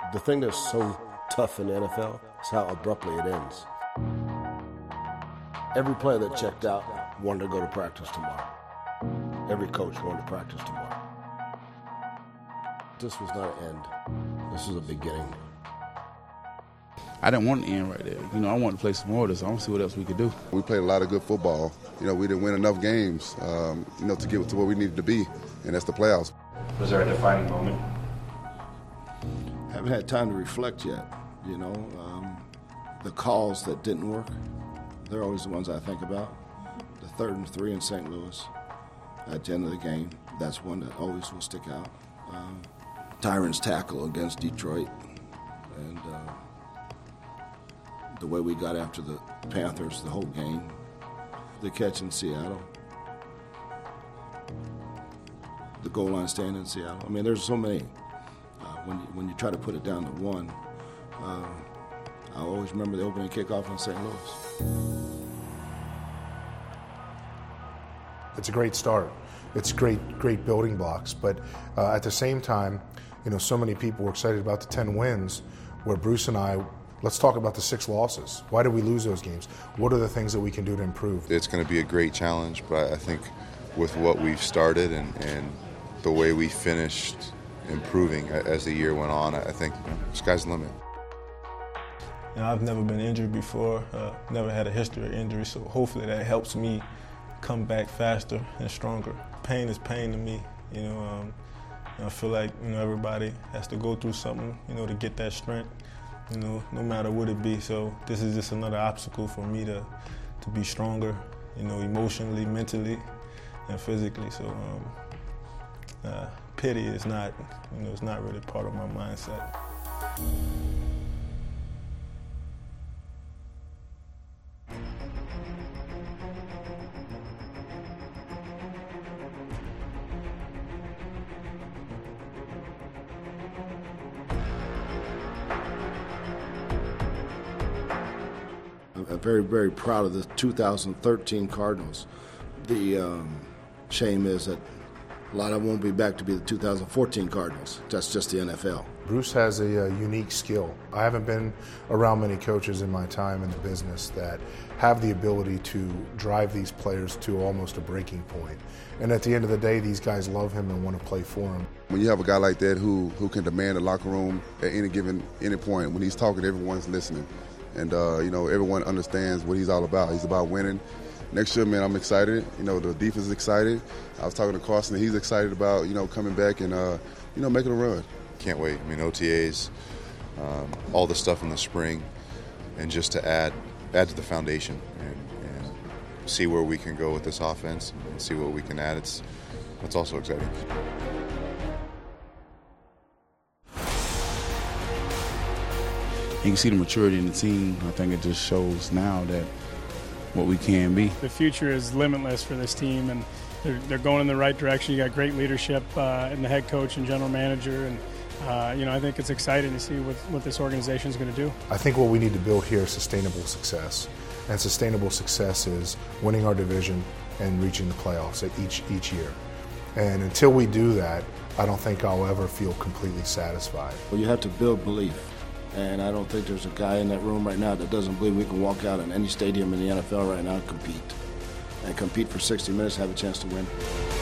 The thing that's so tough in the NFL is how abruptly it ends. Every player that checked out wanted to go to practice tomorrow. Every coach wanted to practice tomorrow. This was not an end. This was a beginning. I didn't want to end right there. I wanted to play some more, so I want to see what else we could do. We played a lot of good football. We didn't win enough games, to get to where we needed to be, and that's the playoffs. Was there a defining moment? Haven't had time to reflect yet. The calls that didn't work, they're always the ones I think about. The 3rd and 3 in St. Louis at the end of the game, that's one that always will stick out. Tyron's tackle against Detroit, and the way we got after the Panthers the whole game, the catch in Seattle, the goal line stand in Seattle. I mean, there's so many. When you try to put it down to one, I always remember the opening kickoff in St. Louis. It's a great start. It's great building blocks. But at the same time, so many people were excited about the 10 wins, where Bruce and I, let's talk about the 6 losses. Why did we lose those games? What are the things that we can do to improve? It's going to be a great challenge, but I think with what we've started and the way we finished improving as the year went on, I think sky's the limit. I've never been injured before, never had a history of injury, so hopefully that helps me come back faster and stronger. Pain is pain to me, I feel like, everybody has to go through something, to get that strength, no matter what it be. So this is just another obstacle for me to be stronger, emotionally, mentally, and physically. So pity is not, it's not really part of my mindset. I'm very, very proud of the 2013 Cardinals. The shame is that a lot of them won't be back to be the 2014 Cardinals. That's just the NFL. Bruce has a unique skill. I haven't been around many coaches in my time in the business that have the ability to drive these players to almost a breaking point. And at the end of the day, these guys love him and want to play for him. When you have a guy like that who can demand the locker room at any point, when he's talking, everyone's listening. And, everyone understands what he's all about. He's about winning. Next year, man, I'm excited. The defense is excited. I was talking to Carson, and he's excited about, coming back and, making a run. Can't wait. OTAs, all the stuff in the spring, and just to add to the foundation and see where we can go with this offense and see what we can add. That's also exciting. You can see the maturity in the team. I think it just shows now that what we can be. The future is limitless for this team, and they're going in the right direction. You got great leadership in the head coach and general manager, and I think it's exciting to see what this organization is going to do. I think what we need to build here is sustainable success, and sustainable success is winning our division and reaching the playoffs at each year. And until we do that, I don't think I'll ever feel completely satisfied. Well, you have to build belief. And I don't think there's a guy in that room right now that doesn't believe we can walk out in any stadium in the NFL right now and compete for 60 minutes, have a chance to win.